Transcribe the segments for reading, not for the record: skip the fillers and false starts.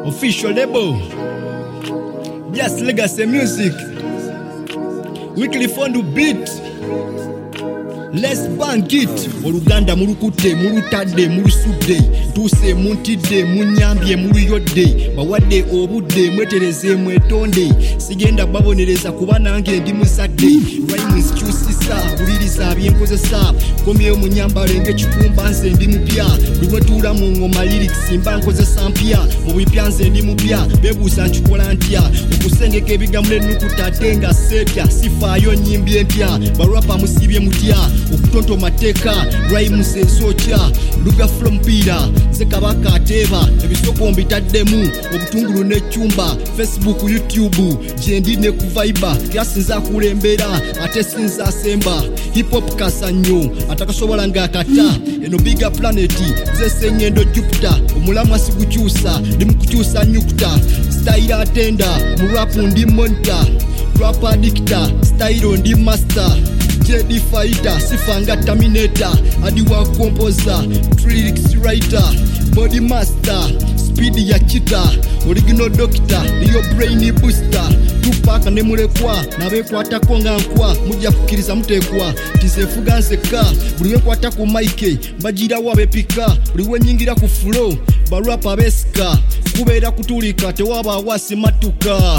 Official label. Just Legacy Music. Weekly Fund beat. Let's bank it. Oluganda mulukute, mulutadde, mulusudde. Tuse muntidde, munyambye, muluyodde. Bawadde obudde, mwetereze mwetonde. Sigenda babonereza kuba nange ndi muzadde. Rhymes kyusisa, buliriza byenkozesa. Komyeyo munyambale ng'ekikumba nze ndi mupya. Lwetuula mu ngoma lyrics mba nkozesa mpya. Mu bipya nze ndi mupya, beebuuza nkikola ntya. Okusengeka ebigambo n'ennukuta ate nga seetya. Sifaayo nnyimbi empya, balwapa musibye mutya. Okutonto mateeka, rhymes ezokya. Luga from Pira, nze Kabaka ateeba. Ebisoko mbitaddemu, obutungulu n'ecyumba. Facebook, YouTube, gyendi ne ku Viber. Kyasinza kulembera, ate sinza asemba. Hip hop kasa nnyo, atakasobola ng'akata. Eno bigger planet, nze Ssenyendo Jupiter. Omulamu asigukyusa, ndi mu kukyusa nyukuta. Style atenda, mu rap ndi monitor. Rap addictor, style ndi master. JD fighter, sifanga terminator. Adiwa composer, lyrics writer. Body master, speed ya cheetah. Original doctor, iyo brain booster. Tupac ne mulekwa, nabekwatako nga nkwa. Mujja kukkiriza muteekwa, tizefuga nseka. Buli wekwata ku mike, mbagirawo abepika. Buli wenyingira ku flow, barapa abesika. Kubeera kutulika, tewaba awasimatuka.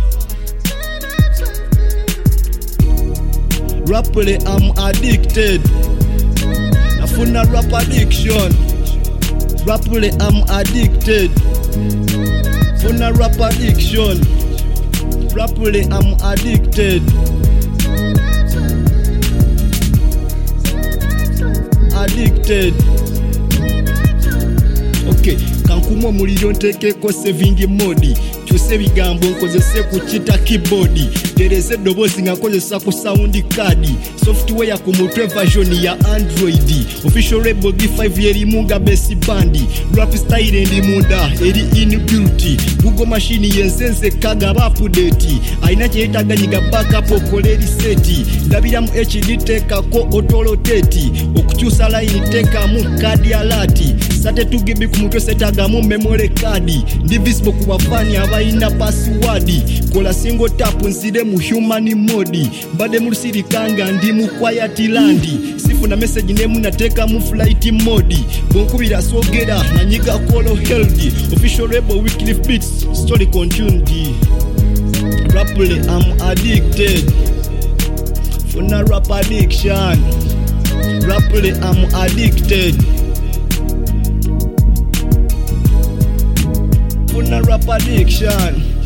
Rapper, I'm addicted. Nafuna rap addiction. Rapper, I'm addicted. Funa rap addiction. Rapper, I'm addicted. Addicted. Okay, kankumo muliro ntekeko saving mode. Kyuse bigambo nkozese ku kita keyboard. Tereze eddoboozi nga nkozesa ku sound card. Software ku mutwe version ya Android. Official label G5 yerimu nga base band. Rap style ndi munda eri inbuilt. Google machine yenzenze kaga update. Aina kyetaga nyiga backup okole reset. Ndabiramu HD tekako auto rotate. Okukyusa line tekamu card alert. Sate 2 GB ku mutwe setagamu memory card. Ndi visible ku bafani abayina password. Kola single tap nzide mu human mode. Bade mulusirikanga ndi mu quiet land. Sifuna message nemu nateka mu flight mode. Bonkubira sogera na nyiga kolo healthy. Official label Weekly Beats, story continued. Rapper, I'm addicted. Funa rap addiction. Rapper, I'm addicted. Funa rap addiction.